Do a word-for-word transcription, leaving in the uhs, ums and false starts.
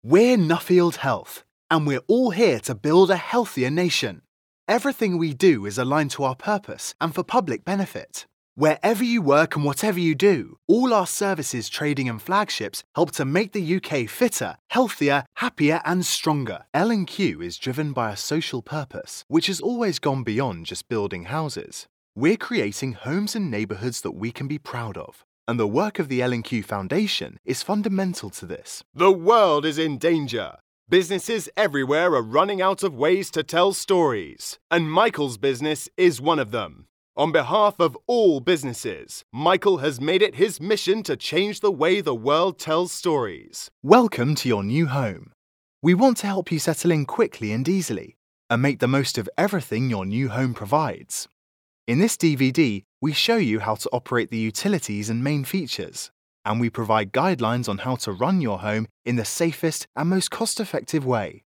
We're Nuffield Health, and we're all here to build a healthier nation. Everything we do is aligned to our purpose and for public benefit. Wherever you work and whatever you do, all our services, trading and flagships help to make the U K fitter, healthier, happier and stronger. L and Q is driven by a social purpose, which has always gone beyond just building houses. We're creating homes and neighbourhoods that we can be proud of. And the work of the L and Q Foundation is fundamental to this. The world is in danger. Businesses everywhere are running out of ways to tell stories, and Michael's business is one of them. On behalf of all businesses, Michael has made it his mission to change the way the world tells stories. Welcome to your new home. We want to help you settle in quickly and easily, and make the most of everything your new home provides. In this D V D, we show you how to operate the utilities and main features, and we provide guidelines on how to run your home in the safest and most cost-effective way.